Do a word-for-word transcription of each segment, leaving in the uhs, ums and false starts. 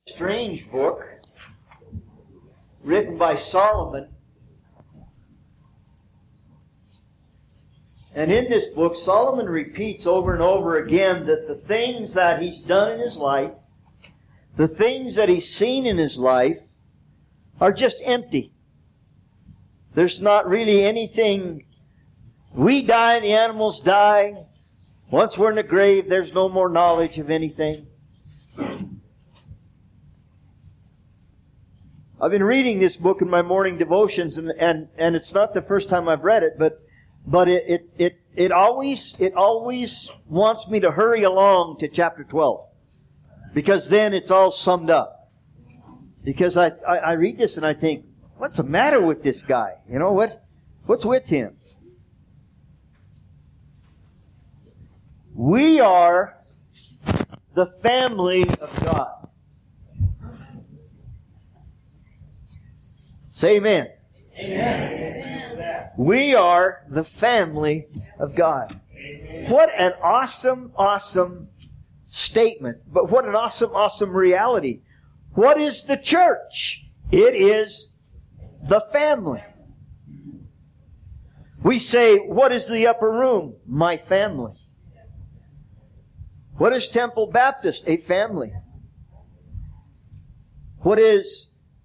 Strange book written by Solomon. And in this book, Solomon repeats over and over again that the things that he's done in his life, the things that he's seen in his life, are just empty. There's not really anything. We die, the animals die. Once we're in the grave, there's no more knowledge of anything. I've been reading this book in my morning devotions, and, and, and it's not the first time I've read it, but but it, it it it always it always wants me to hurry along to chapter twelve, because then it's all summed up. Because I, I, I read this and I think, what's the matter with this guy? You know, what what's with him? We are the family of God. Say amen. Amen. We are the family of God. Amen. What an awesome, awesome statement. But what an awesome, awesome reality. What is the church? It is the family. We say, what is the upper room? My family. What is Temple Baptist? A family. What is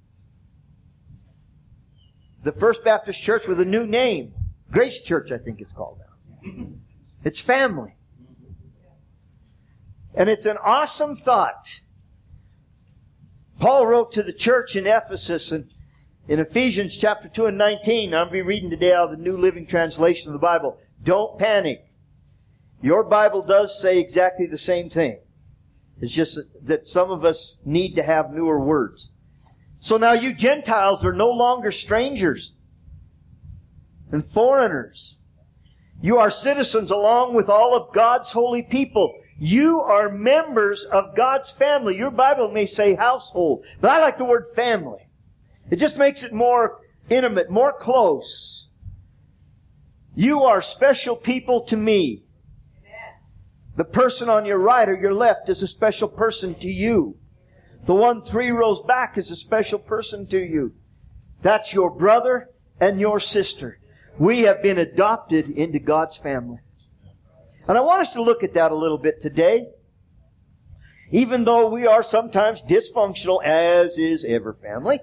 the First Baptist Church with a new name? Grace Church, I think it's called now. It's family. And it's an awesome thought. Paul wrote to the church in Ephesus, and in Ephesians chapter two and nineteen, I'll be reading today out of the New Living Translation of the Bible. Don't panic. Your Bible does say exactly the same thing. It's just that some of us need to have newer words. So now you Gentiles are no longer strangers and foreigners. You are citizens along with all of God's holy people. You are members of God's family. Your Bible may say household, but I like the word family. It just makes it more intimate, more close. You are special people to me. The person on your right or your left is a special person to you. The one three rows back is a special person to you. That's your brother and your sister. We have been adopted into God's family. And I want us to look at that a little bit today. Even though we are sometimes dysfunctional, as is every family,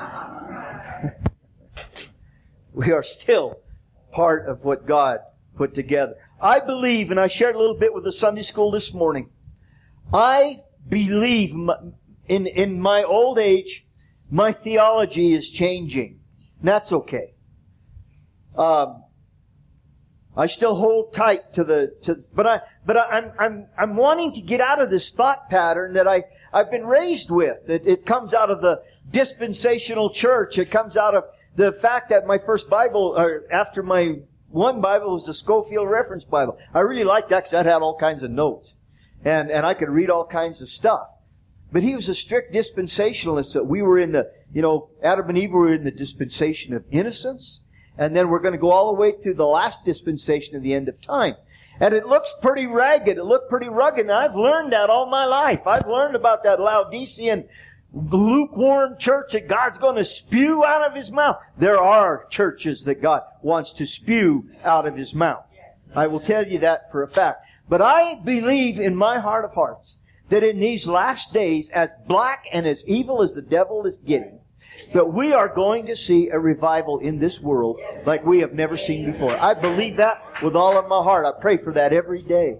we are still part of what God put together. I believe, and I shared a little bit with the Sunday school this morning, I believe in, in my old age, my theology is changing. And that's okay. Um, I still hold tight to the, to, but I, but I, I'm, I'm, I'm wanting to get out of this thought pattern that I, I've been raised with. It, it comes out of the dispensational church. It comes out of the fact that my first Bible, or after my one Bible, was the Scofield Reference Bible. I really liked that because that had all kinds of notes. And, and I could read all kinds of stuff. But he was a strict dispensationalist that we were in the, you know, Adam and Eve were in the dispensation of innocence. And then we're going to go all the way to the last dispensation of the end of time. And it looks pretty ragged. It looked pretty rugged. And I've learned that all my life. I've learned about that Laodicean lukewarm church that God's going to spew out of His mouth. There are churches that God wants to spew out of His mouth. I will tell you that for a fact. But I believe in my heart of hearts that in these last days, as black and as evil as the devil is getting, that we are going to see a revival in this world like we have never seen before. I believe that with all of my heart. I pray for that every day.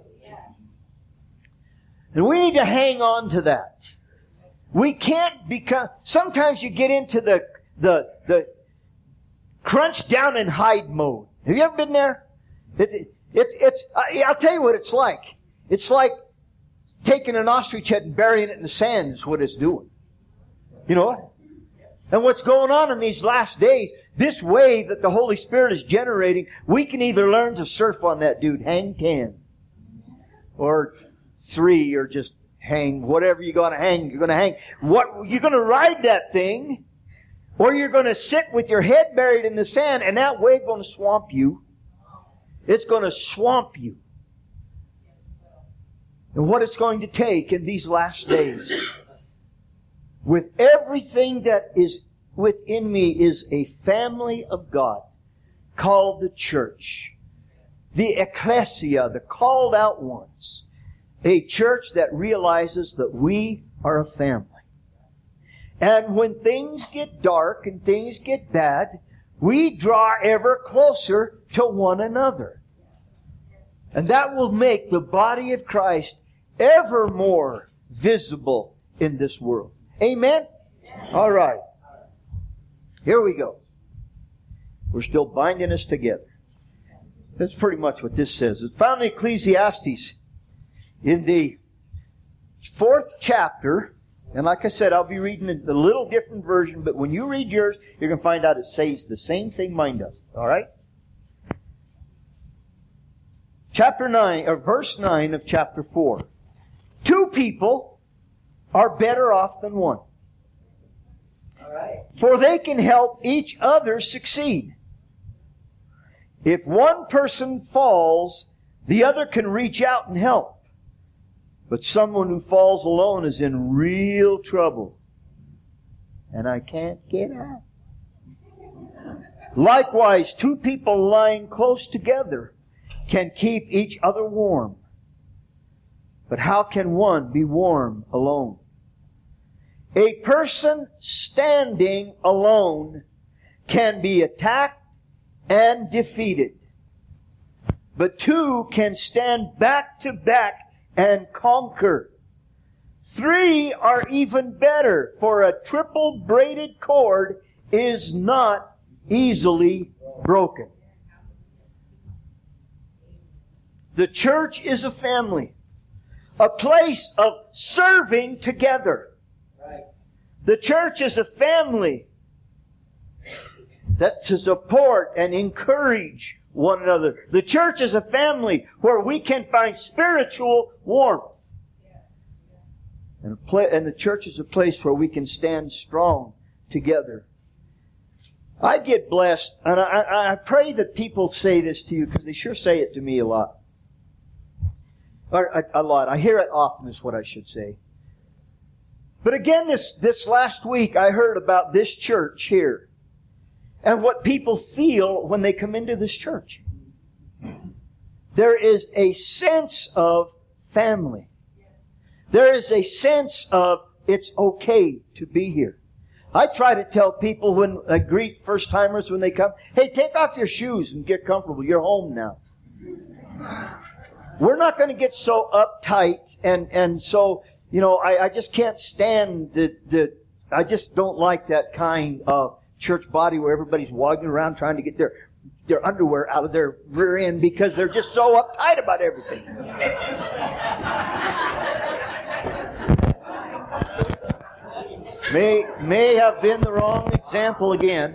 And we need to hang on to that. We can't become, sometimes you get into the, the, the crunch down and hide mode. Have you ever been there? It's, it's, it's, I'll tell you what it's like. It's like taking an ostrich head and burying it in the sand is what it's doing. You know what? And what's going on in these last days, this wave that the Holy Spirit is generating, we can either learn to surf on that dude, hang ten, or three, or just hang whatever you're going to hang. You're going to hang. What you're going to ride that thing, or you're going to sit with your head buried in the sand, and that wave going to swamp you. It's going to swamp you. And what it's going to take in these last days with everything that is within me is a family of God called the church. The ecclesia, the called out ones. A church that realizes that we are a family. And when things get dark and things get bad, we draw ever closer to one another. And that will make the body of Christ ever more visible in this world. Amen? All right. Here we go. We're still binding us together. That's pretty much what this says. It's found in Ecclesiastes in the fourth chapter. And like I said, I'll be reading a little different version, but when you read yours, you're going to find out it says the same thing mine does. All right? Chapter nine, or verse nine of chapter four. Two people are better off than one. All right. For they can help each other succeed. If one person falls, the other can reach out and help. But someone who falls alone is in real trouble. And I can't get out. Likewise, two people lying close together can keep each other warm. But how can one be warm alone? A person standing alone can be attacked and defeated. But two can stand back to back and conquer. Three are even better, for a triple braided cord is not easily broken. The church is a family, a place of serving together. The church is a family that to support and encourage one another. The church is a family where we can find spiritual warmth. And, a pla- and the church is a place where we can stand strong together. I get blessed, and I, I pray that people say this to you, because they sure say it to me a lot. Or a, a lot. I hear it often is what I should say. But again, this, this last week I heard about this church here. And what people feel when they come into this church. There is a sense of family. There is a sense of it's okay to be here. I try to tell people when I greet first-timers when they come, hey, take off your shoes and get comfortable. You're home now. We're not going to get so uptight and, and so, you know, I, I just can't stand the, the, I just don't like that kind of church body where everybody's walking around trying to get their their underwear out of their rear end because they're just so uptight about everything. may may have been the wrong example again.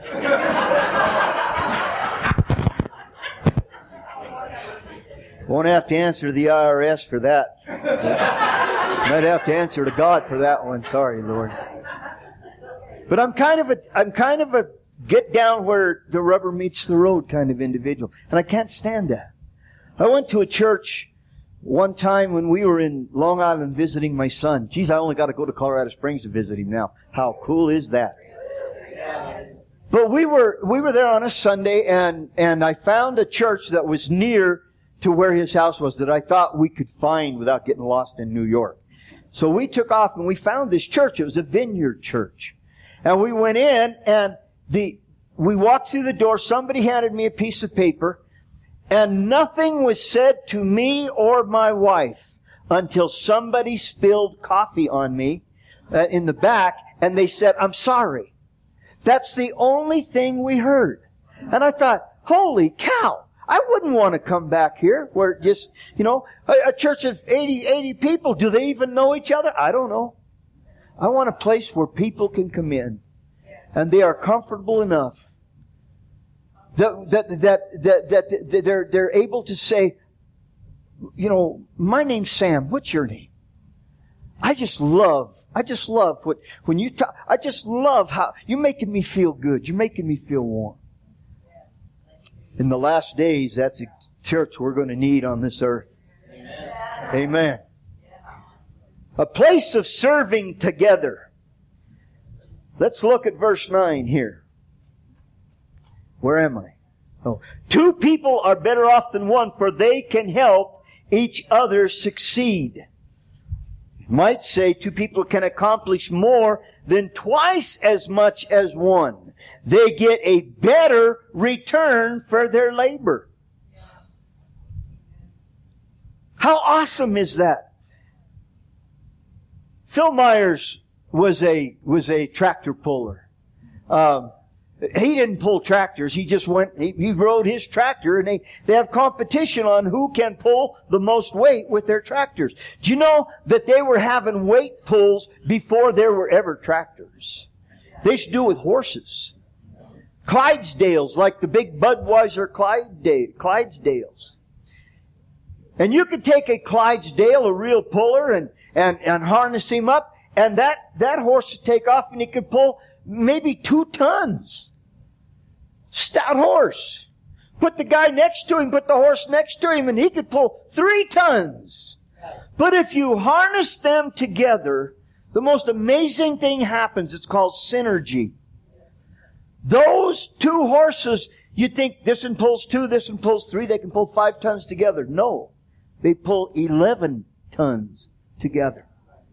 Won't have to answer the I R S for that. Might have to answer to God for that one. Sorry, Lord. But I'm kind of a, I'm kind of a get down where the rubber meets the road kind of individual. And I can't stand that. I went to a church one time when we were in Long Island visiting my son. Geez, I only got to go to Colorado Springs to visit him now. How cool is that? But we were, we were there on a Sunday and, and I found a church that was near to where his house was that I thought we could find without getting lost in New York. So we took off and we found this church. It was a vineyard church. And we went in and the, we walked through the door. Somebody handed me a piece of paper and nothing was said to me or my wife until somebody spilled coffee on me uh, in the back and they said, I'm sorry. That's the only thing we heard. And I thought, holy cow, I wouldn't want to come back here where just, you know, a, a church of eighty, eighty people. Do they even know each other? I don't know. I want a place where people can come in and they are comfortable enough that, that, that, that, that, that they're, they're able to say, you know, my name's Sam. What's your name? I just love, I just love what, when you talk, I just love how, you're making me feel good. You're making me feel warm. In the last days, that's a church we're going to need on this earth. Amen. Amen. A place of serving together. Let's look at verse nine here. Where am I? Oh, two people are better off than one, for they can help each other succeed. You might say two people can accomplish more than twice as much as one. They get a better return for their labor. How awesome is that? Phil Myers was a was a tractor puller. Um, he didn't pull tractors. He just went. He, he rode his tractor, and they they have competition on who can pull the most weight with their tractors. Do you know that they were having weight pulls before there were ever tractors? They used to do it with horses. Clydesdales, like the big Budweiser Clydesdale, Clydesdales. And you could take a Clydesdale, a real puller, and, and, and harness him up, and that, that horse would take off and he could pull maybe two tons. Stout horse. Put the guy next to him, put the horse next to him, and he could pull three tons. But if you harness them together, the most amazing thing happens. It's called synergy. Those two horses, you think this one pulls two, this one pulls three, they can pull five tons together. No. They pull eleven tons together.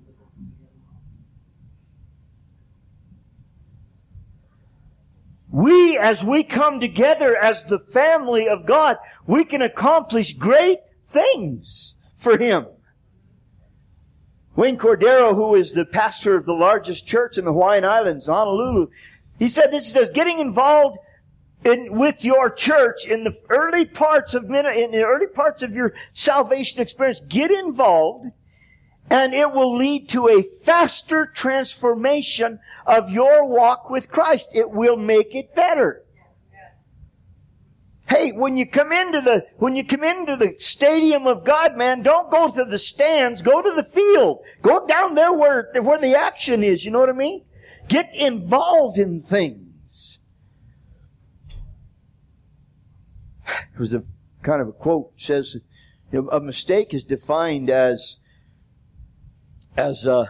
We, as we come together as the family of God, we can accomplish great things for Him. Wayne Cordero, who is the pastor of the largest church in the Hawaiian Islands, Honolulu, he said this, he says, getting involved in, with your church in the early parts of, in the early parts of your salvation experience, get involved, and it will lead to a faster transformation of your walk with Christ. It will make it better. Hey, when you come into the, when you come into the stadium of God, man, don't go to the stands, go to the field. Go down there where, where the action is, you know what I mean? Get involved in things. There's a kind of a quote says, you know, a mistake is defined as, as a,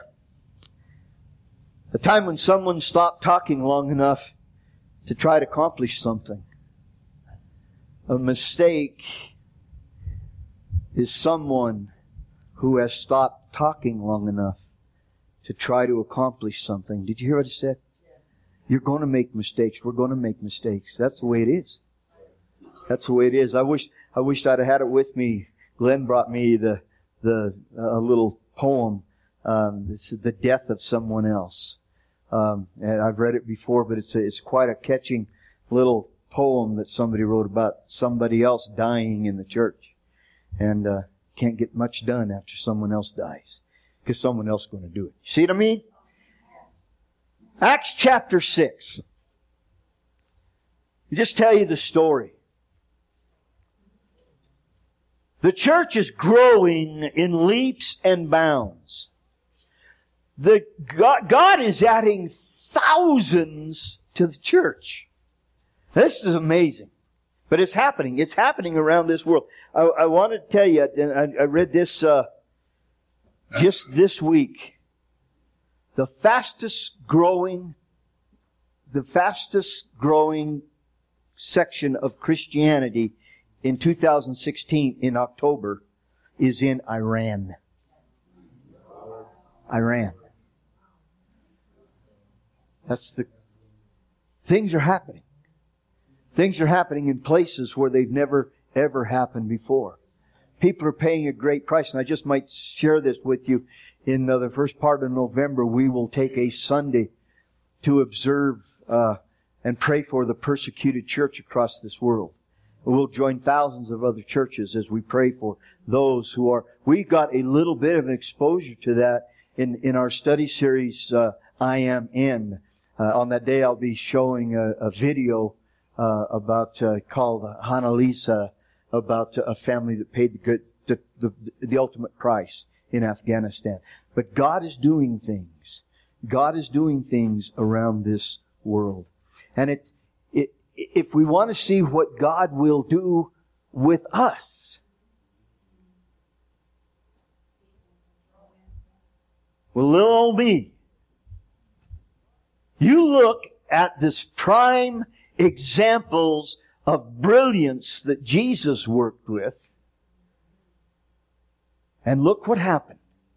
a time when someone stopped talking long enough to try to accomplish something. A mistake is someone who has stopped talking long enough to try to accomplish something. Did you hear what I said? Yes. You're going to make mistakes. We're going to make mistakes. That's the way it is. That's the way it is. I wish I wished I'd have had it with me. Glenn brought me the the a little poem. Um, it's the death of someone else, um, and I've read it before, but it's a, it's quite a catching little poem that somebody wrote about somebody else dying in the church, and uh, can't get much done after someone else dies because someone else is going to do it. You see what I mean? Acts chapter six. I just tell you the story. The church is growing in leaps and bounds. The God, God is adding thousands to the church. This is amazing. But it's happening. It's happening around this world. I, I want to tell you, and I, I read this uh, just this week. The fastest growing, the fastest growing section of Christianity in two thousand sixteen, in October, is in Iran. Iran. That's the... Things are happening. Things are happening in places where they've never, ever happened before. People are paying a great price, and I just might share this with you. In uh, the first part of November, we will take a Sunday to observe uh, and pray for the persecuted church across this world. We'll join thousands of other churches as we pray for those who are... We got a little bit of an exposure to that in, in our study series, uh, I Am In. Uh, on that day, I'll be showing a, a video uh, about uh, called Hanalisa, about a family that paid the, good, the, the, the ultimate price in Afghanistan. But God is doing things. God is doing things around this world. And it... it If we want to see what God will do with us, well, little old me, You look at this prime examples of brilliance that Jesus worked with, and look what happened.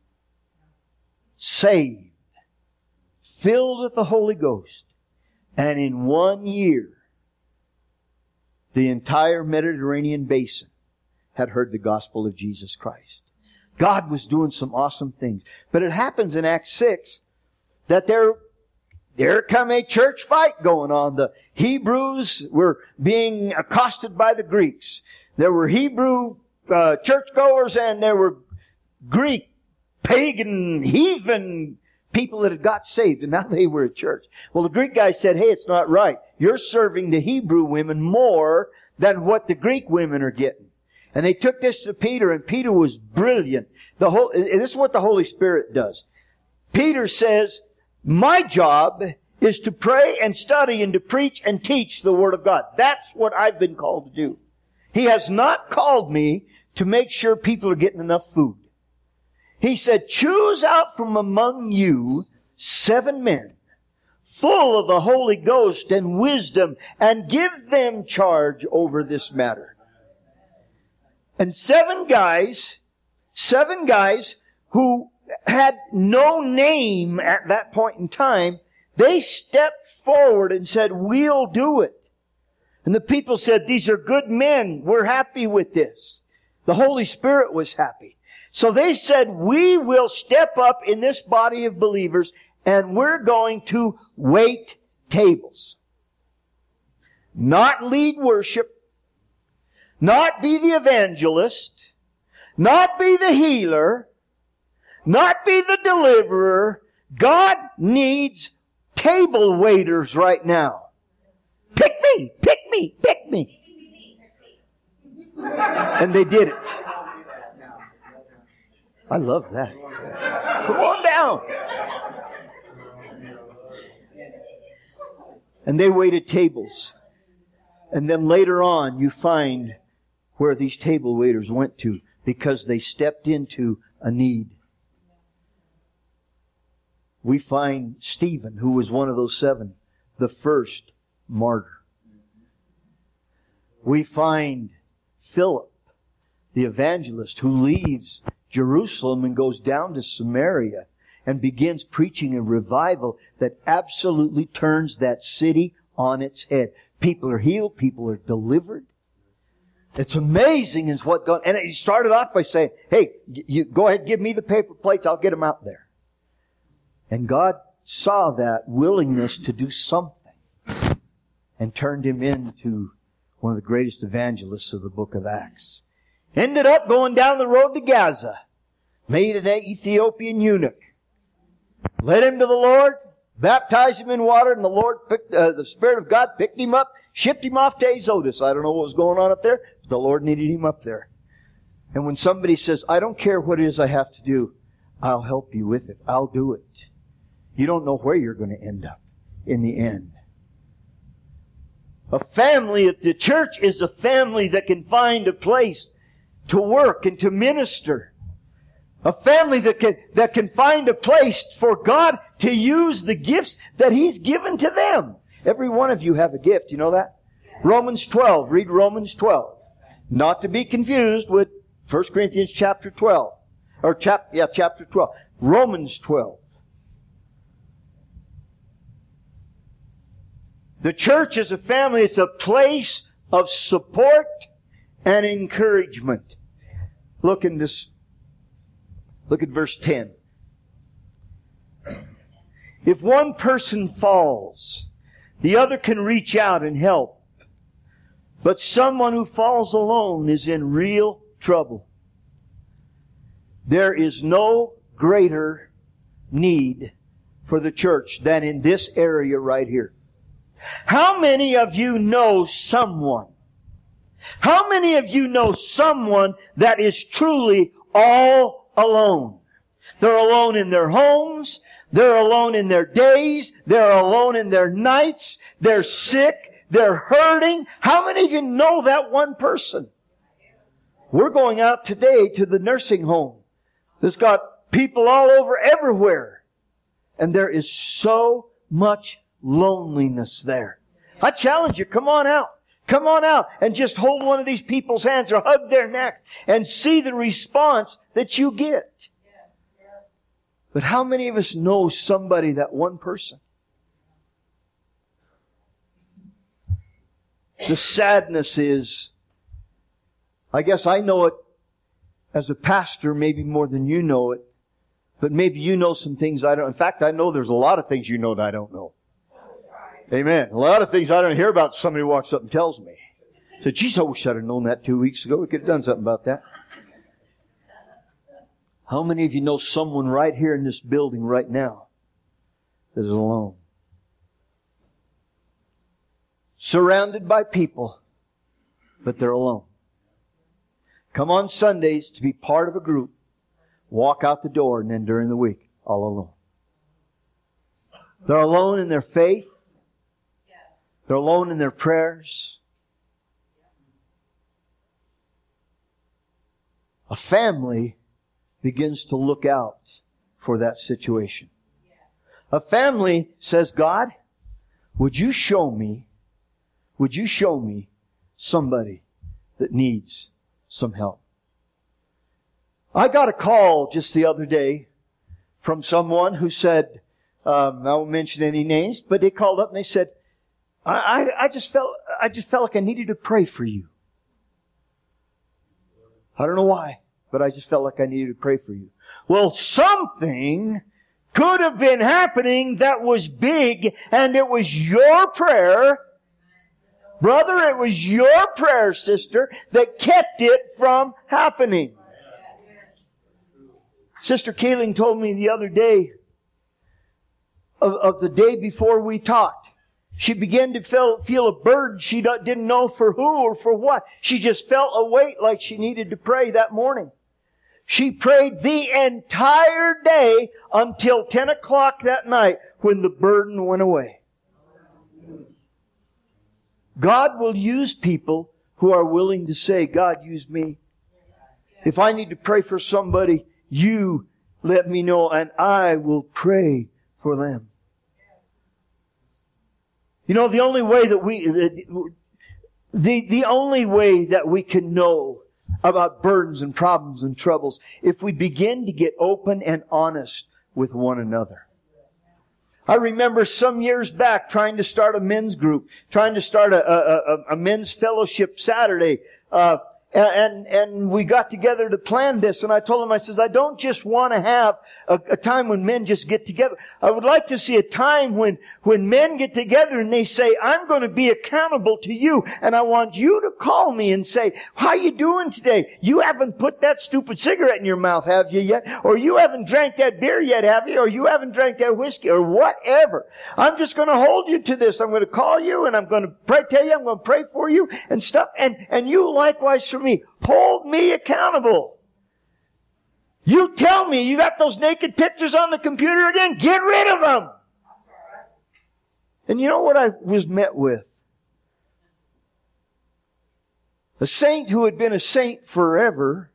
Saved, filled with the Holy Ghost, and in one year, the entire Mediterranean basin had heard the gospel of Jesus Christ. God was doing some awesome things. But it happens in Acts six that there, there come a church fight going on. The Hebrews were being accosted by the Greeks. There were Hebrew uh, churchgoers and there were Greek, pagan, heathen people that had got saved, and now they were at church. Well, the Greek guy said, hey, it's not right. You're serving the Hebrew women more than what the Greek women are getting. And they took this to Peter, and Peter was brilliant. The whole, this is what the Holy Spirit does. Peter says, my job is to pray and study and to preach and teach the Word of God. That's what I've been called to do. He has not called me to make sure people are getting enough food. He said, choose out from among you seven men full of the Holy Ghost and wisdom, and give them charge over this matter. And seven guys, seven guys who had no name at that point in time, they stepped forward and said, we'll do it. And the people said, these are good men. We're happy with this. The Holy Spirit was happy. So they said, we will step up in this body of believers and we're going to wait tables. Not lead worship. Not be the evangelist. Not be the healer. Not be the deliverer. God needs table waiters right now. Pick me! Pick me! Pick me! And they did it. I love that. Come on down. And they waited tables. And then later on you find where these table waiters went to because they stepped into a need. We find Stephen, who was one of those seven, the first martyr. We find Philip, the evangelist, who leaves Jerusalem and goes down to Samaria and begins preaching a revival that absolutely turns that city on its head. People are healed. People are delivered. It's amazing is what God, and he started off by saying, hey, you go ahead, give me the paper plates, I'll get them out there. And God saw that willingness to do something and turned him into one of the greatest evangelists of the book of Acts. Ended up going down the road to Gaza. Made an Ethiopian eunuch. Led him to the Lord. Baptized him in water, and the Lord picked, uh, the Spirit of God picked him up, shipped him off to Azotus. I don't know what was going on up there, but the Lord needed him up there. And when somebody says, I don't care what it is I have to do, I'll help you with it. I'll do it. You don't know where you're going to end up in the end. A family at the church is a family that can find a place to work and to minister. A family that can, that can find a place for God to use the gifts that He's given to them. Every one of you have a gift. You know that? Romans twelve. Read Romans twelve. Not to be confused with First Corinthians chapter twelve. Or chap, yeah, chapter twelve. Romans twelve. The church is a family. It's a place of support and encouragement. Look in this. Look at verse ten. If one person falls, the other can reach out and help. But someone who falls alone is in real trouble. There is no greater need for the church than in this area right here. How many of you know someone? How many of you know someone that is truly all alone? They're alone in their homes. They're alone in their days. They're alone in their nights. They're sick. They're hurting. How many of you know that one person? We're going out today to the nursing home. There's got people all over everywhere. And there is so much loneliness there. I challenge you, come on out. Come on out and just hold one of these people's hands or hug their neck and see the response that you get. But how many of us know somebody, that one person? The sadness is, I guess I know it as a pastor maybe more than you know it, but maybe you know some things I don't. In fact, I know there's a lot of things you know that I don't know. Amen. A lot of things I don't hear about, somebody walks up and tells me. So, geez, I wish I'd have known that two weeks ago. We could have done something about that. How many of you know someone right here in this building right now that is alone? Surrounded by people, but they're alone. Come on Sundays to be part of a group. Walk out the door, and then during the week, all alone. They're alone in their faith. They're alone in their prayers. A family begins to look out for that situation. A family says, God, would you show me, would you show me somebody that needs some help? I got a call just the other day from someone who said, um, I won't mention any names, but they called up and they said, I, I, I just felt, I just felt like I needed to pray for you. I don't know why, but I just felt like I needed to pray for you. Well, something could have been happening that was big, and it was your prayer, brother, it was your prayer, sister, that kept it from happening. Sister Kaling told me the other day of, of the day before we talked. She began to feel, feel a burden. She didn't know for who or for what. She just felt a weight like she needed to pray that morning. She prayed the entire day until ten o'clock that night when the burden went away. God will use people who are willing to say, God, use me. If I need to pray for somebody, you let me know and I will pray for them. You know, the only way that we, the, the only way that we can know about burdens and problems and troubles, if we begin to get open and honest with one another. I remember some years back trying to start a men's group, trying to start a, a, a men's fellowship Saturday, uh, And, and we got together to plan this, and I told him, I says, I don't just want to have a, a time when men just get together. I would like to see a time when, when men get together and they say, I'm going to be accountable to you, and I want you to call me and say, how you doing today? You haven't put that stupid cigarette in your mouth, have you yet? Or you haven't drank that beer yet, have you? Or you haven't drank that whiskey, or whatever. I'm just going to hold you to this. I'm going to call you, and I'm going to pray, tell you, I'm going to pray for you, and stuff, and, and you likewise for me. Me. Hold me accountable. You tell me you got those naked pictures on the computer again? Get rid of them. And you know what I was met with? A saint who had been a saint forever.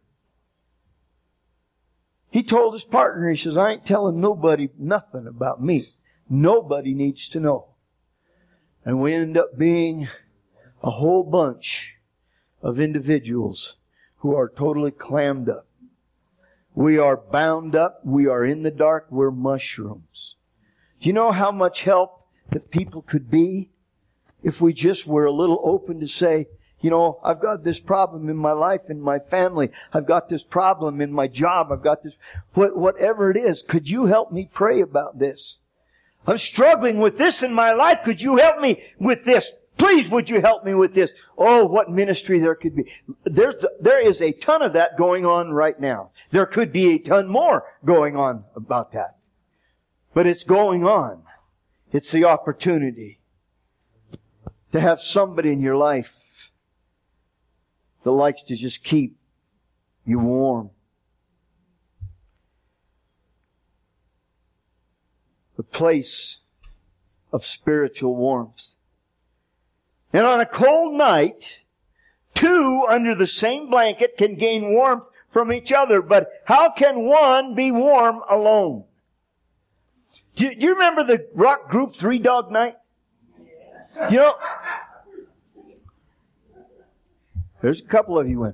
He told his partner, he says, I ain't telling nobody nothing about me. Nobody needs to know. And we ended up being a whole bunch of individuals who are totally clammed up. We are bound up. We are in the dark. We're mushrooms. Do you know how much help that people could be if we just were a little open to say, you know, I've got this problem in my life, in my family. I've got this problem in my job. I've got this, what, whatever it is. Could you help me pray about this? I'm struggling with this in my life. Could you help me with this? Please, would you help me with this? Oh, what ministry there could be. There's, there is a ton of that going on right now. There could be a ton more going on about that. But it's going on. It's the opportunity to have somebody in your life that likes to just keep you warm. A place of spiritual warmth. And on a cold night, two under the same blanket can gain warmth from each other. But how can one be warm alone? Do you, do you remember the rock group Three Dog Night? You know, there's a couple of you went.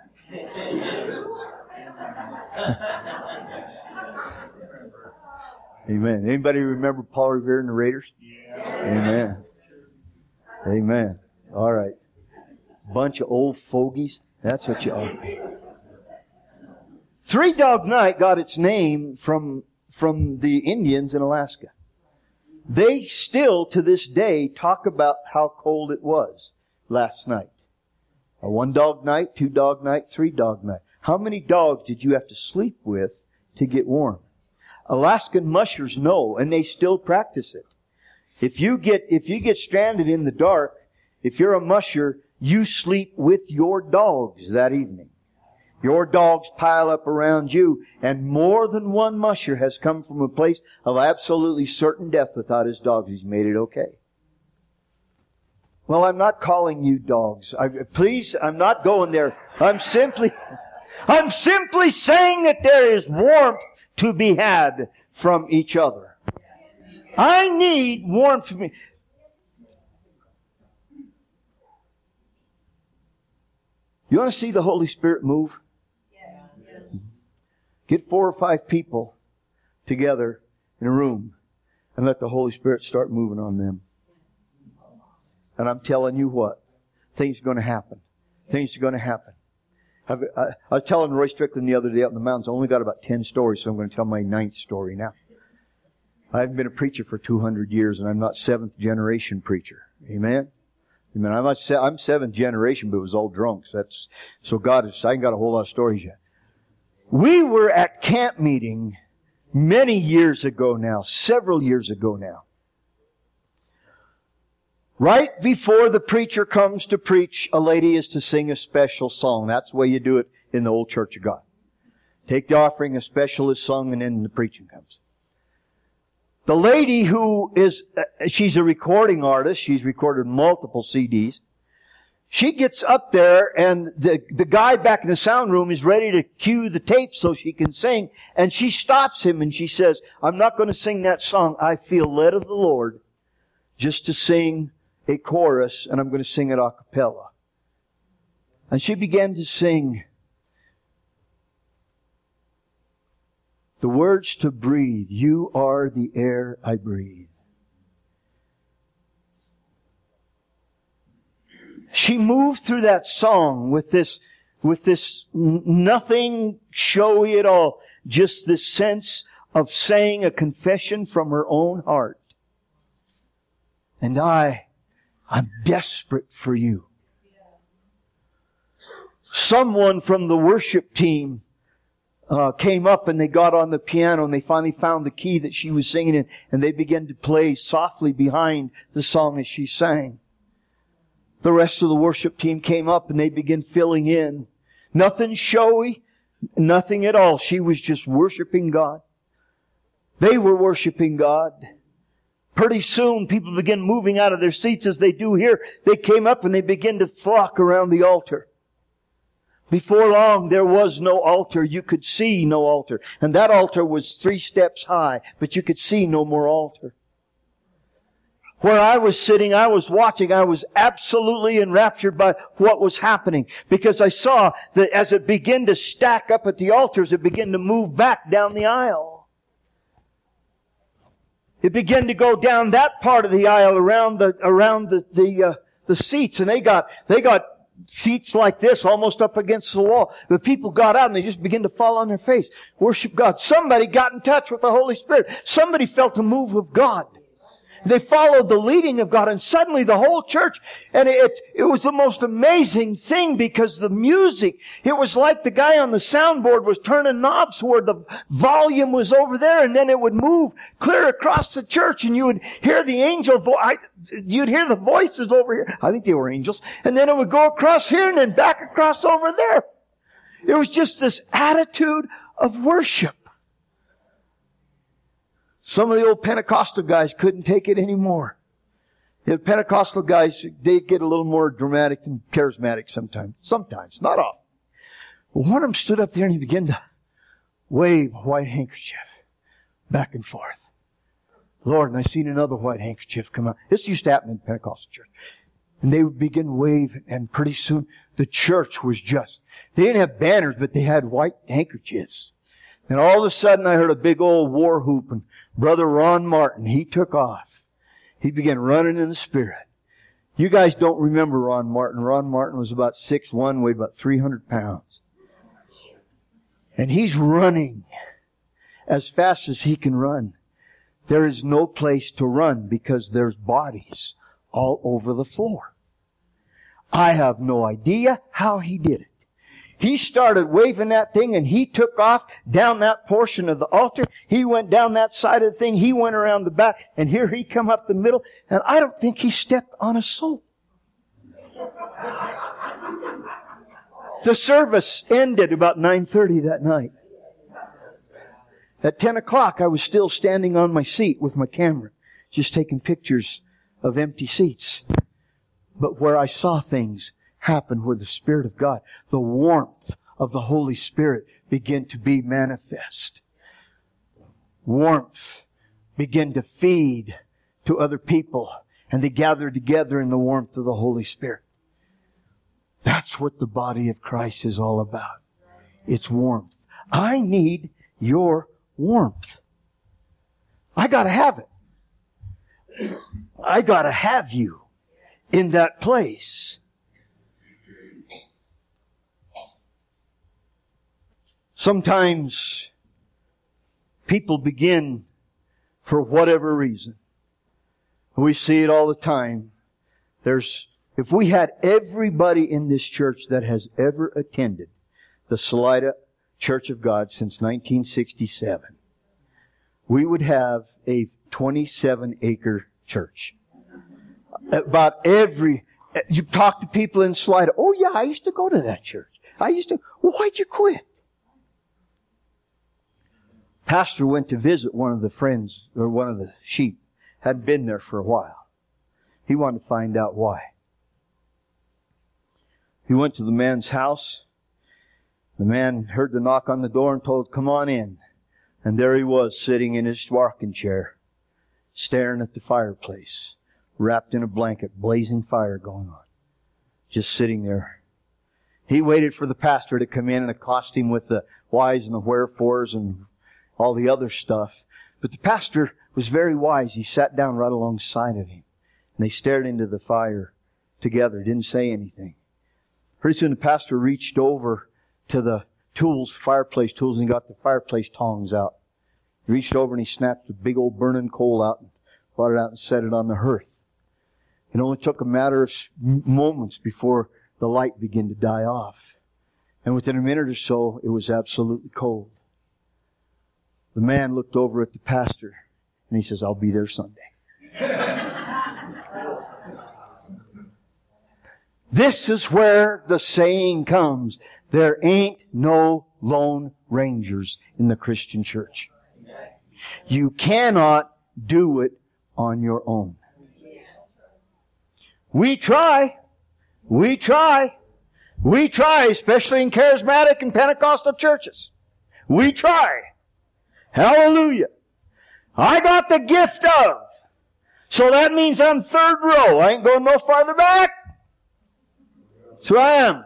Amen. Anybody remember Paul Revere and the Raiders? Yeah. Amen. Amen. All right. Bunch of old fogies. That's what you are. Three Dog Night got its name from, from the Indians in Alaska. They still, to this day, talk about how cold it was last night. A one dog night, two dog night, three dog night. How many dogs did you have to sleep with to get warm? Alaskan mushers know, and they still practice it. If you get, if you get stranded in the dark, if you're a musher, you sleep with your dogs that evening. Your dogs pile up around you, and more than one musher has come from a place of absolutely certain death without his dogs. He's made it okay. Well, I'm not calling you dogs. I, please, I'm not going there. I'm simply, I'm simply saying that there is warmth to be had from each other. I need warmth from me. You want to see the Holy Spirit move? Yes. Get four or five people together in a room and let the Holy Spirit start moving on them. And I'm telling you what, things are going to happen. Things are going to happen. I've, I, I was telling Roy Strickland the other day out in the mountains, I only got about ten stories, so I'm going to tell my ninth story now. I haven't been a preacher for two hundred years, and I'm not seventh generation preacher. Amen? Amen. I'm, not, I'm seventh generation, but it was all drunks. That's, so God is, I ain't got a whole lot of stories yet. We were at camp meeting many years ago now, several years ago now. Right before the preacher comes to preach, a lady is to sing a special song. That's the way you do it in the old Church of God. Take the offering, a special is sung, and then the preaching comes. The lady who is, uh, she's a recording artist. She's recorded multiple C Ds. She gets up there, and the, the guy back in the sound room is ready to cue the tape so she can sing. And she stops him and she says, I'm not going to sing that song. I feel led of the Lord just to sing a chorus, and I'm going to sing it a cappella. And she began to sing the words to breathe. You are the air I breathe. She moved through that song with this, with this nothing showy at all. Just this sense of saying a confession from her own heart. And I, I'm desperate for you. Someone from the worship team uh, came up and they got on the piano and they finally found the key that she was singing in, and they began to play softly behind the song as she sang. The rest of the worship team came up and they began filling in. Nothing showy, nothing at all. She was just worshiping God. They were worshiping God. Pretty soon, people began moving out of their seats as they do here. They came up and they began to flock around the altar. Before long, there was no altar. You could see no altar. And that altar was three steps high, but you could see no more altar. Where I was sitting, I was watching, I was absolutely enraptured by what was happening. Because I saw that as it began to stack up at the altars, it began to move back down the aisle. It began to go down that part of the aisle around the, around the, the, uh, the seats. And they got, they got seats like this almost up against the wall. The people got out and they just began to fall on their face. Worship God. Somebody got in touch with the Holy Spirit. Somebody felt a move of God. They followed the leading of God, and suddenly the whole church, and it, it was the most amazing thing because the music, it was like the guy on the soundboard was turning knobs where the volume was over there, and then it would move clear across the church, and you would hear the angel voice, you'd hear the voices over here. I think they were angels. And then it would go across here and then back across over there. It was just this attitude of worship. Some of the old Pentecostal guys couldn't take it anymore. The Pentecostal guys, they get a little more dramatic than charismatic sometimes. Sometimes, not often. But one of them stood up there and he began to wave a white handkerchief back and forth. Lord, and I seen another white handkerchief come out. This used to happen in the Pentecostal church. And they would begin to wave, and pretty soon the church was just, they didn't have banners, but they had white handkerchiefs. And all of a sudden I heard a big old war whoop, and Brother Ron Martin, he took off. He began running in the Spirit. You guys don't remember Ron Martin. Ron Martin was about six one, weighed about three hundred pounds. And he's running as fast as he can run. There is no place to run because there's bodies all over the floor. I have no idea how he did it. He started waving that thing and he took off down that portion of the altar. He went down that side of the thing. He went around the back, and here he come up the middle, and I don't think he stepped on a soul. The service ended about nine thirty that night. At ten o'clock, I was still standing on my seat with my camera, just taking pictures of empty seats. But where I saw things happen, where the Spirit of God, the warmth of the Holy Spirit began to be manifest. Warmth began to feed to other people, and they gathered together in the warmth of the Holy Spirit. That's what the body of Christ is all about. It's warmth. I need your warmth. I gotta have it. I gotta have you in that place. Sometimes people begin, for whatever reason, we see it all the time. There's, if we had everybody in this church that has ever attended the Salida Church of God since nineteen sixty-seven, we would have a twenty-seven acre church. About every, you talk to people in Salida, oh yeah, I used to go to that church. I used to, well, why'd you quit? Pastor went to visit one of the friends, or one of the sheep. Hadn't been there for a while. He wanted to find out why. He went to the man's house. The man heard the knock on the door and told, come on in. And there he was, sitting in his rocking chair, staring at the fireplace, wrapped in a blanket, blazing fire going on. Just sitting there. He waited for the pastor to come in and accost him with the whys and the wherefores and all the other stuff. But the pastor was very wise. He sat down right alongside of him. And they stared into the fire together, didn't say anything. Pretty soon the pastor reached over to the tools, fireplace tools, and he got the fireplace tongs out. He reached over and he snapped a big old burning coal out and brought it out and set it on the hearth. It only took a matter of moments before the light began to die off. And within a minute or so, it was absolutely cold. The man looked over at the pastor and he says, I'll be there Sunday. This is where the saying comes, there ain't no lone rangers in the Christian church. You cannot do it on your own. We try. We try. We try, especially in charismatic and Pentecostal churches. We try. Hallelujah. I got the gift of. So that means I'm third row. I ain't going no farther back. That's who I am.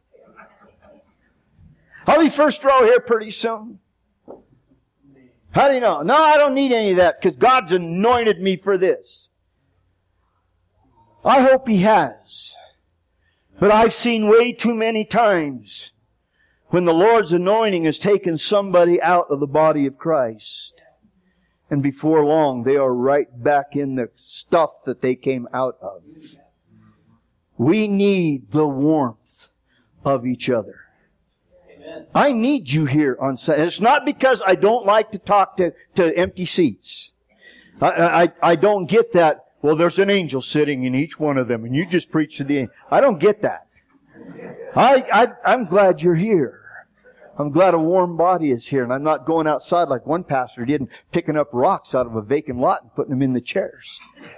I'll be first row here pretty soon. How do you know? No, I don't need any of that because God's anointed me for this. I hope He has. But I've seen way too many times when the Lord's anointing has taken somebody out of the body of Christ. And before long, they are right back in the stuff that they came out of. We need the warmth of each other. Amen. I need you here on Sunday. It's not because I don't like to talk to, to empty seats. I, I, I don't get that, well, there's an angel sitting in each one of them and you just preach to the angel. I don't get that. I, I, I'm glad you're here. I'm glad a warm body is here, and I'm not going outside like one pastor did and picking up rocks out of a vacant lot and putting them in the chairs.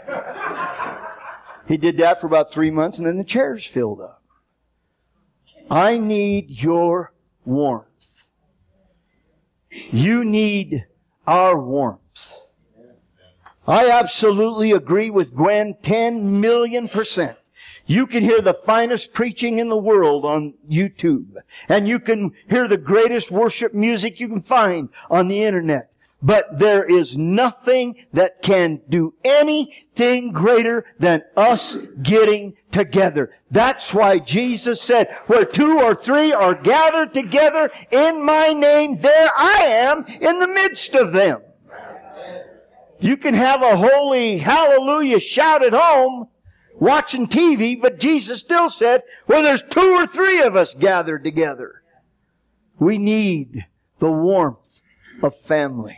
He did that for about three months, and then the chairs filled up. I need your warmth. You need our warmth. I absolutely agree with Gwen ten million percent. You can hear the finest preaching in the world on YouTube. And you can hear the greatest worship music you can find on the internet. But there is nothing that can do anything greater than us getting together. That's why Jesus said, where two or three are gathered together in my name, there I am in the midst of them. You can have a holy hallelujah shout at home, watching T V, but Jesus still said, well, there's two or three of us gathered together. We need the warmth of family.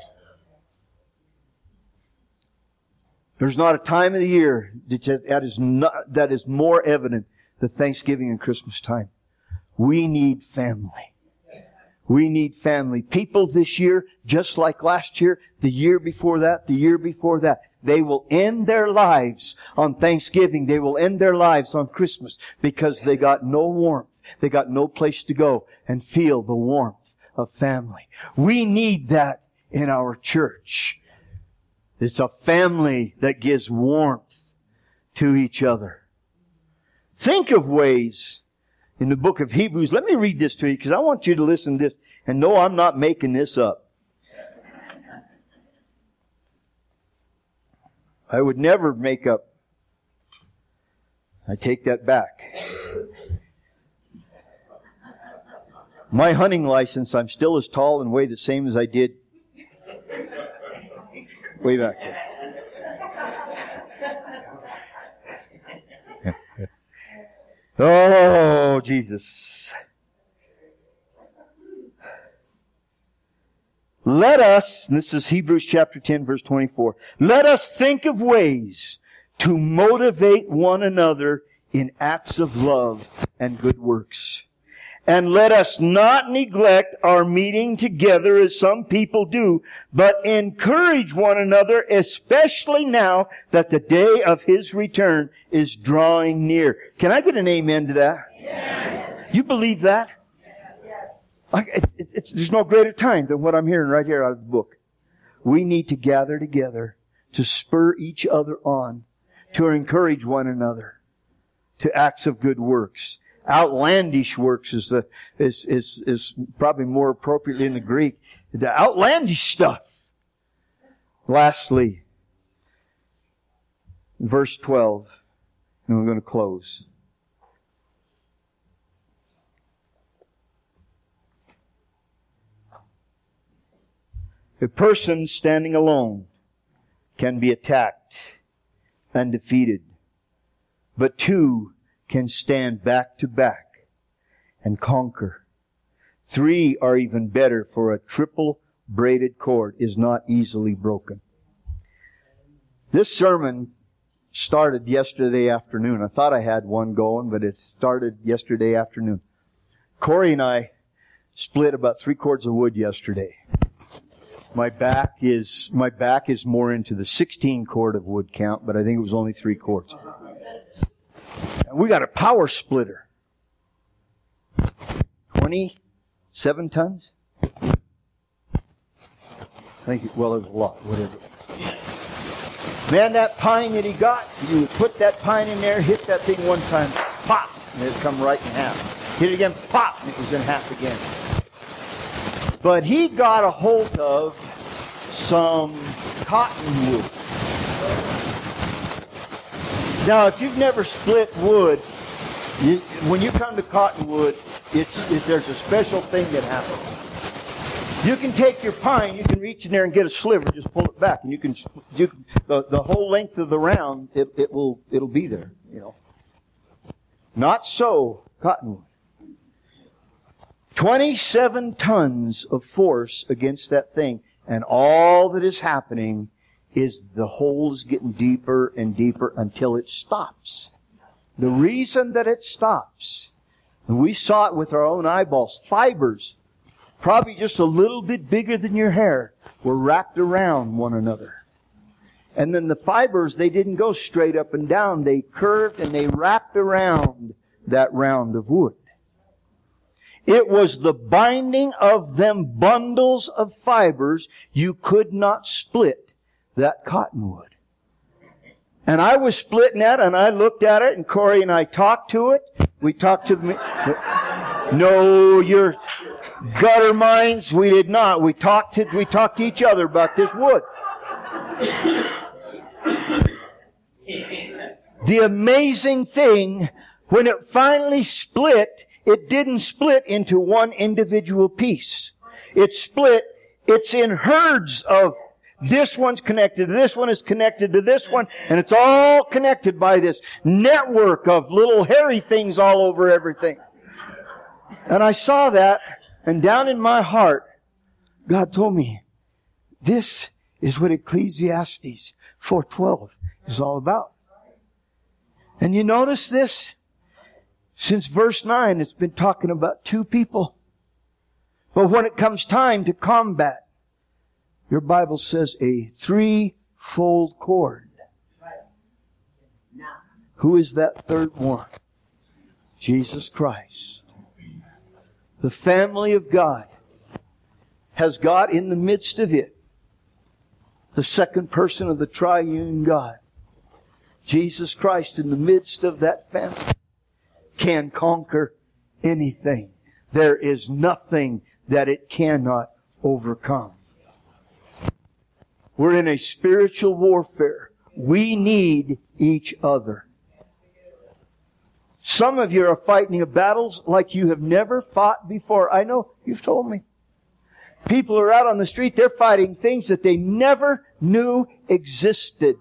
There's not a time of the year that is not, that is more evident than Thanksgiving and Christmas time. We need family. We need family. People this year, just like last year, the year before that, the year before that, they will end their lives on Thanksgiving. They will end their lives on Christmas because they got no warmth. They got no place to go and feel the warmth of family. We need that in our church. It's a family that gives warmth to each other. Think of ways in the book of Hebrews. Let me read this to you because I want you to listen to this. And no, I'm not making this up. I would never make up. I take that back. My hunting license, I'm still as tall and weigh the same as I did way back there. Oh, Jesus. Let us, and this is Hebrews chapter ten, verse twenty-four, let us think of ways to motivate one another in acts of love and good works. And let us not neglect our meeting together as some people do, but encourage one another, especially now that the day of His return is drawing near. Can I get an amen to that? Yes. You believe that? Yes. I, it, it, it's, there's no greater time than what I'm hearing right here out of the book. We need to gather together to spur each other on, to encourage one another to acts of good works. Outlandish works is the is is is probably more appropriately in the Greek. The outlandish stuff. Lastly, verse twelve, and we're going to close. A person standing alone can be attacked and defeated, but two can stand back to back and conquer. Three are even better, for a triple braided cord is not easily broken. This sermon started yesterday afternoon. I thought I had one going, but it started yesterday afternoon. Corey and I split about three cords of wood yesterday. My back is, my back is more into the sixteen cord of wood count, but I think it was only three cords. And we got a power splitter. twenty-seven tons? I think, well, it was a lot, whatever. Man, that pine that he got, you would put that pine in there, hit that thing one time, pop, and it'd come right in half. Hit it again, pop, and it was in half again. But he got a hold of some cottonwood. Now, if you've never split wood, you, when you come to cottonwood, it's, it, there's a special thing that happens. You can take your pine, you can reach in there and get a sliver, just pull it back, and you can, you, the, the whole length of the round, it, it will, it'll be there, you know. Not so cottonwood. twenty-seven tons of force against that thing, and all that is happening is the hole is getting deeper and deeper until it stops. The reason that it stops, and we saw it with our own eyeballs, fibers, probably just a little bit bigger than your hair, were wrapped around one another. And then the fibers, they didn't go straight up and down. They curved and they wrapped around that round of wood. It was the binding of them bundles of fibers you could not split that cottonwood. And I was splitting that, and I looked at it, and Corey and I talked to it. We talked to the... No, your gutter minds, we did not. We talked to, we talked to each other about this wood. The amazing thing, when it finally split, it didn't split into one individual piece. It split, it's in herds of this one's connected to this one is connected to this one, and it's all connected by this network of little hairy things all over everything. And I saw that, and down in my heart, God told me, this is what Ecclesiastes four twelve is all about. And you notice this? Since verse nine, it's been talking about two people. But when it comes time to combat, your Bible says a threefold cord. Who is that third one? Jesus Christ. The family of God has got in the midst of it the second person of the triune God. Jesus Christ in the midst of that family can conquer anything. There is nothing that it cannot overcome. We're in a spiritual warfare. We need each other. Some of you are fighting battles like you have never fought before. I know, you've told me. People are out on the street, they're fighting things that they never knew existed.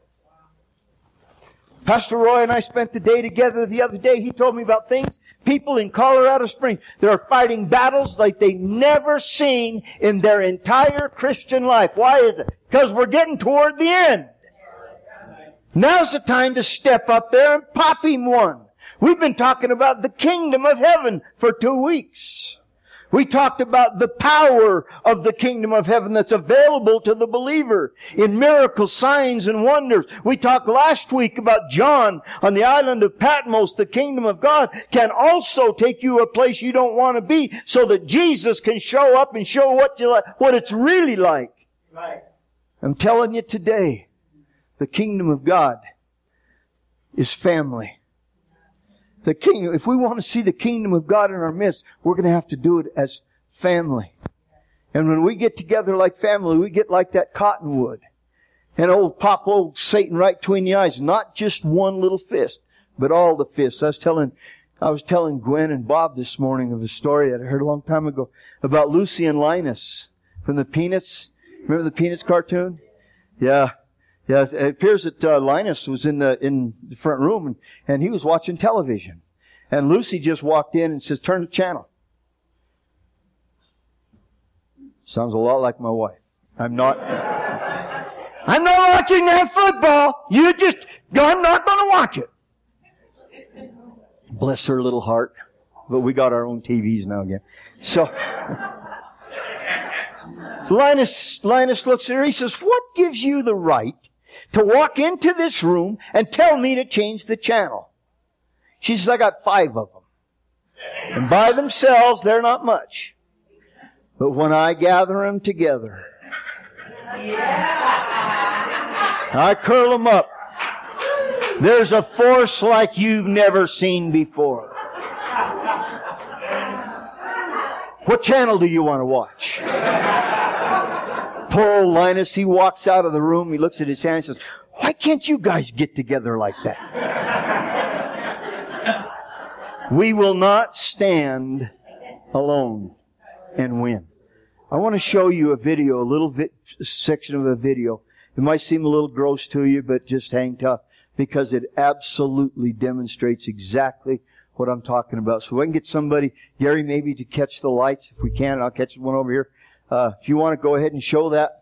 Pastor Roy and I spent the day together the other day. He told me about things. People in Colorado Springs, they're fighting battles like they never seen in their entire Christian life. Why is it? Because we're getting toward the end. Now's the time to step up there and pop him one. We've been talking about the kingdom of heaven for two weeks. We talked about the power of the kingdom of heaven that's available to the believer in miracles, signs, and wonders. We talked last week about John on the island of Patmos. The kingdom of God can also take you a place you don't want to be so that Jesus can show up and show what you like, what it's really like. Right. I'm telling you today, the kingdom of God is family. The kingdom, if we want to see the kingdom of God in our midst, we're going to have to do it as family. And when we get together like family, we get like that cottonwood. And old pop old Satan right between the eyes. Not just one little fist, but all the fists. I was telling, I was telling Gwen and Bob this morning of a story that I heard a long time ago about Lucy and Linus from the Peanuts. Remember the Peanuts cartoon? Yeah. Yeah, it appears that uh, Linus was in the in the front room, and, and he was watching television. And Lucy just walked in and says, "Turn the channel." Sounds a lot like my wife. I'm not... I'm not watching that football. You just... I'm not going to watch it. Bless her little heart. But we got our own T Vs now again. So... so Linus, Linus looks at her. He says, "What gives you the right to walk into this room and tell me to change the channel?" She says, "I got five of them. And by themselves, they're not much. But when I gather them together, I curl them up. There's a force like you've never seen before." What channel do you want to watch? Poor old Linus, he walks out of the room, he looks at his hand and says, "Why can't you guys get together like that?" We will not stand alone and win. I want to show you a video, a little vi- section of a video. It might seem a little gross to you, but just hang tough because it absolutely demonstrates exactly what I'm talking about. So I can get somebody, Gary, maybe to catch the lights. If we can, I'll catch one over here. Uh, if you want to go ahead and show that.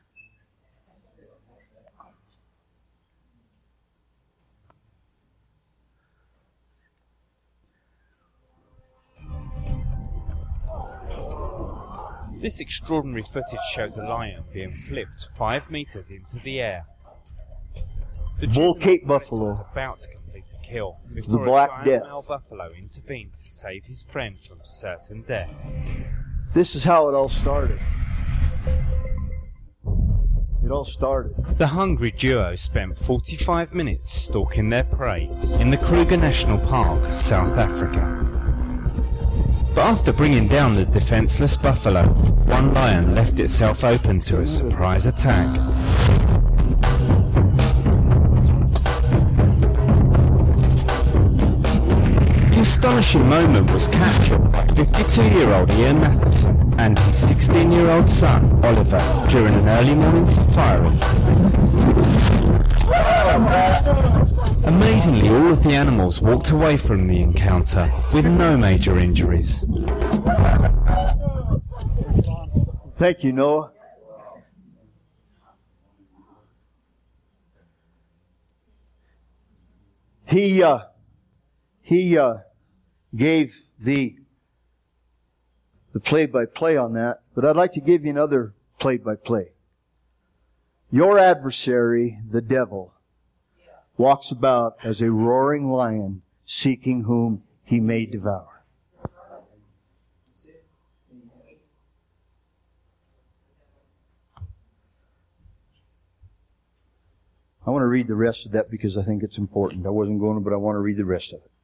This extraordinary footage shows a lion being flipped five meters into the air. The Bull Cape buffalo. was about to complete a kill before the Black a giant Death. male buffalo intervened to save his friend from certain death. This is how it all started. It all started. The hungry duo spent forty-five minutes stalking their prey in the Kruger National Park, South Africa. But after bringing down the defenseless buffalo, one lion left itself open to a surprise attack. The astonishing moment was captured by fifty-two-year-old Ian Matheson and his sixteen-year-old son, Oliver, during an early morning safari. Amazingly, all of the animals walked away from the encounter with no major injuries. Thank you, Noah. He, uh, he, uh, gave the, the play-by-play on that, but I'd like to give you another play-by-play. Your adversary, the devil, walks about as a roaring lion, seeking whom he may devour. I want to read the rest of that because I think it's important. I wasn't going to, but I want to read the rest of it.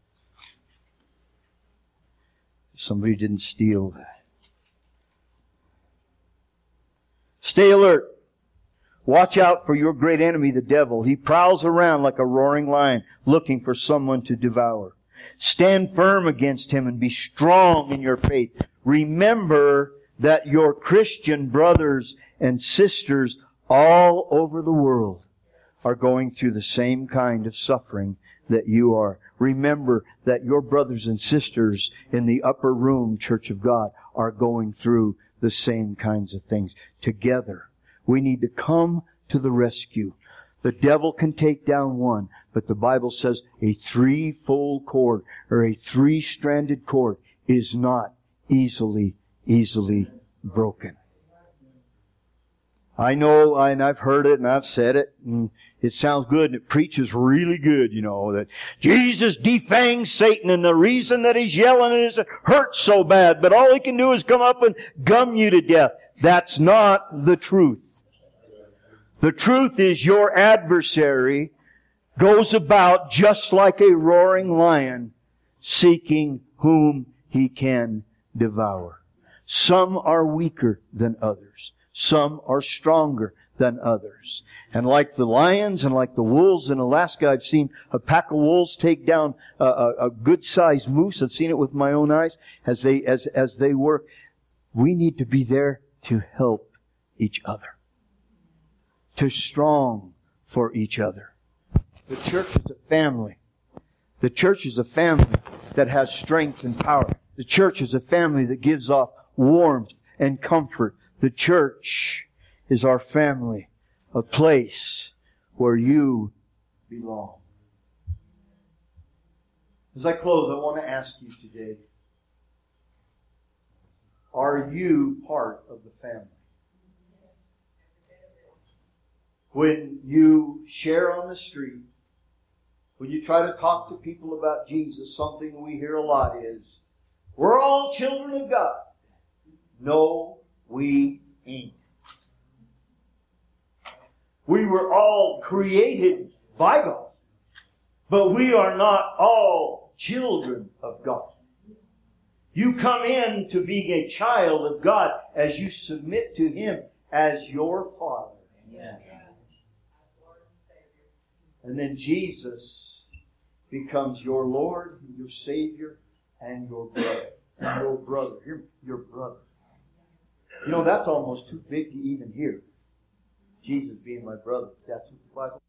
Somebody didn't steal that. Stay alert. Watch out for your great enemy, the devil. He prowls around like a roaring lion, looking for someone to devour. Stand firm against him and be strong in your faith. Remember that your Christian brothers and sisters all over the world are going through the same kind of suffering that you are. Remember that your brothers and sisters in the upper room, Church of God, are going through the same kinds of things. Together, we need to come to the rescue. The devil can take down one, but the Bible says a threefold cord or a three-stranded cord is not easily, easily broken. I know, and I've heard it, and I've said it, and it sounds good, and it preaches really good, you know, that Jesus defangs Satan, and the reason that he's yelling is it hurts so bad, but all he can do is come up and gum you to death. That's not the truth. The truth is your adversary goes about just like a roaring lion, seeking whom he can devour. Some are weaker than others. Some are stronger than others. And like the lions and like the wolves in Alaska, I've seen a pack of wolves take down a, a, a good-sized moose. I've seen it with my own eyes as they, as, as they work. We need to be there to help each other. To strong for each other. The church is a family. The church is a family that has strength and power. The church is a family that gives off warmth and comfort. The church is our family, a place where you belong. As I close, I want to ask you today, are you part of the family? When you share on the street, when you try to talk to people about Jesus, something we hear a lot is, we're all children of God. No, we ain't. We were all created by God, but we are not all children of God. You come in to being a child of God as you submit to Him as your Father. Amen. And then Jesus becomes your Lord, your Savior, and your brother. And your brother. Your, your brother. You know, that's almost too big to even hear. Jesus being my brother. That's what the Bible